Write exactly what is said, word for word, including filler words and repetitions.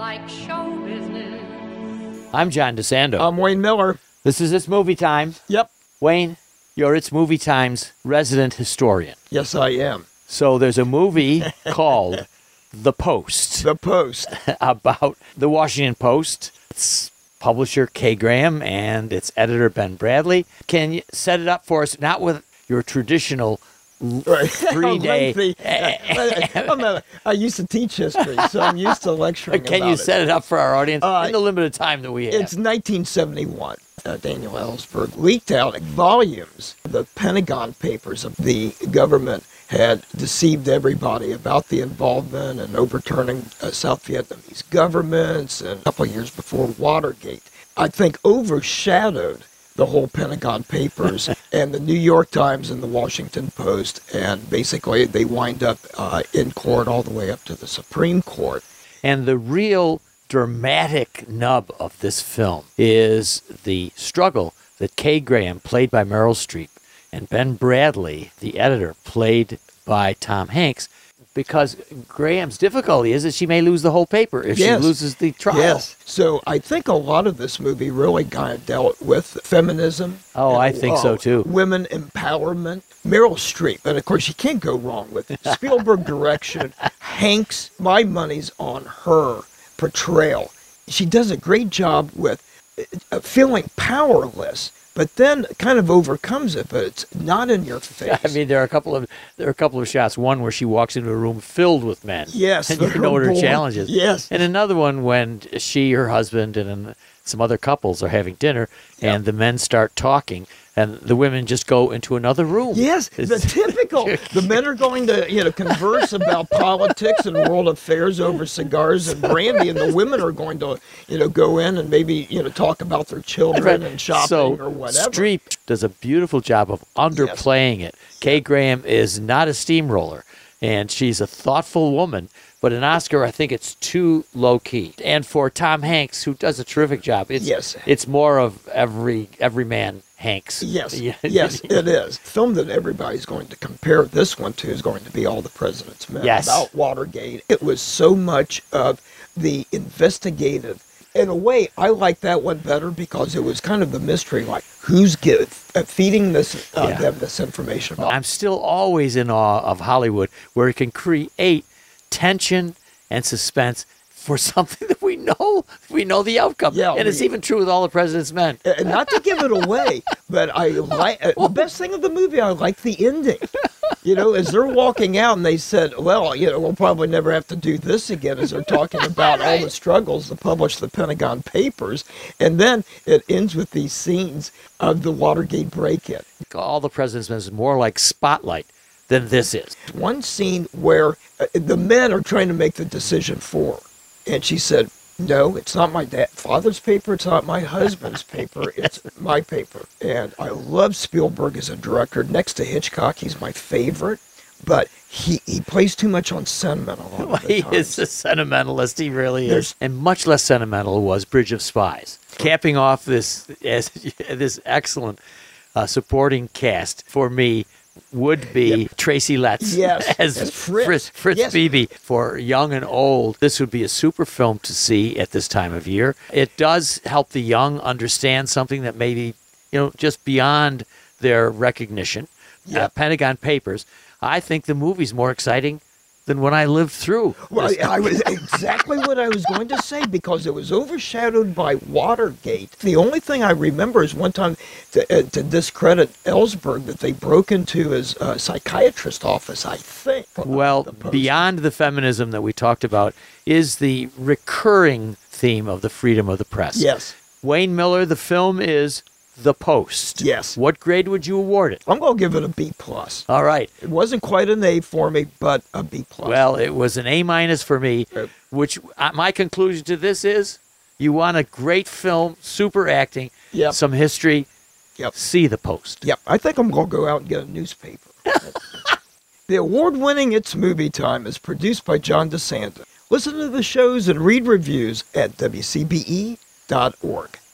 like show business. I'm John DeSando. I'm Wayne Miller. This is It's Movie Time. Yep. Wayne, you're It's Movie Time's resident historian. Yes, I am. So there's a movie called The Post. The Post. About the Washington Post. Its publisher Kay Graham and its editor Ben Bradley. Can you set it up for us, not with your traditional Right. three-day... I'm a, I used to teach history, so I'm used to lecturing Can about you it. set it up for our audience Uh, in the limited time that we have? It's nineteen seventy-one. Uh, Daniel Ellsberg leaked out volumes of the Pentagon Papers of the government had deceived everybody about the involvement and overturning uh, South Vietnamese governments, and a couple of years before Watergate, I think overshadowed the whole Pentagon Papers and the New York Times and the Washington Post, and basically they wind up uh, in court all the way up to the Supreme Court. And the real dramatic nub of this film is the struggle that Kay Graham, played by Meryl Streep, and Ben Bradley, the editor, played by Tom Hanks, because Graham's difficulty is that she may lose the whole paper if Yes. she loses the trial. Yes. So I think a lot of this movie really kind of dealt with feminism. Oh, and, I think so, uh, too. Women empowerment. Meryl Streep, and of course you can't go wrong with it. Spielberg direction. Hanks, my money's on her portrayal. She does a great job with uh, feeling powerless, but then kind of overcomes it, but it's not in your face. I mean, there are a couple of there are a couple of shots. One where she walks into a room filled with men. Yes, and you know what her boy. challenge is. Yes. And another one when she, her husband, and some other couples are having dinner, Yep. and the men start talking, and the women just go into another room. Yes, the It's- typical. The men are going to, you know, converse about politics and world affairs over cigars and brandy, and the women are going to, you know, go in and maybe, you know, talk about their children and shopping so or whatever. Streep does a beautiful job of underplaying it. Kay Graham is not a steamroller, and she's a thoughtful woman. But in Oscar, I think it's too low key. And for Tom Hanks, who does a terrific job, it's Yes. it's more of every every man Hanks. Yes, Yeah. yes, it is. Film that everybody's going to compare this one to is going to be All the President's Men. Yes. About Watergate. It was so much of the investigative. In a way, I like that one better because it was kind of the mystery, like who's give, uh, feeding this uh, Yeah. them this information about. I'm still always in awe of Hollywood, where it can create tension and suspense for something that we know we know the outcome. Yeah, and it's we- even true with All the President's Men. And not to give it away, but I like uh, the best thing of the movie. I like the ending. You know, as they're walking out, and they said, "Well, you know, we'll probably never have to do this again." As they're talking about all the struggles to publish the Pentagon Papers, and then it ends with these scenes of the Watergate break-in. All the President's Men is more like Spotlight than this is. One scene where uh, the men are trying to make the decision for her, and she said, "No, it's not my dad, father's paper. It's not my husband's paper. It's my paper." And I love Spielberg as a director. Next to Hitchcock, he's my favorite. But he, he plays too much on sentiment a lot of the He times. is a sentimentalist. He really is. There's- And much less sentimental was Bridge of Spies. Capping off this as, this excellent uh, supporting cast for me would be Tracy Letts Yes, as as Fritz. Fritz, Fritz Yes. Beebe. For young and old, this would be a super film to see at this time of year. It does help the young understand something that maybe, you know, just beyond their recognition. Yeah. Uh, Pentagon Papers. I think the movie's more exciting than when I lived through. Well, this. I was exactly what I was going to say because it was overshadowed by Watergate. The only thing I remember is one time, to, uh, to discredit Ellsberg, that they broke into his uh, psychiatrist office, I think. Well, The Post. beyond the feminism that we talked about is the recurring theme of the freedom of the press. Yes. Wayne Miller, the film is The Post. Yes. What grade would you award it? I'm going to give it a B plus. All right. It wasn't quite an A for me, but a B plus. Well, it was an A minus for me, Uh, which uh, my conclusion to this is you want a great film, super acting, Yep. some history, Yep. see The Post. Yep, I think I'm going to go out and get a newspaper. The award-winning It's Movie Time is produced by John DeSando. Listen to the shows and read reviews at W C B E dot org.